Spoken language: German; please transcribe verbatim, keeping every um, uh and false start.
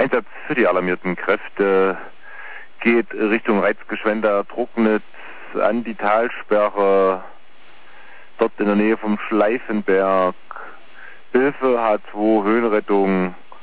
Einsatz für die alarmierten Kräfte geht Richtung Reizgeschwender, Drucknitz, an die Talsperre, dort in der Nähe vom Schleifenberg. Hilfe H zwei, Höhenrettung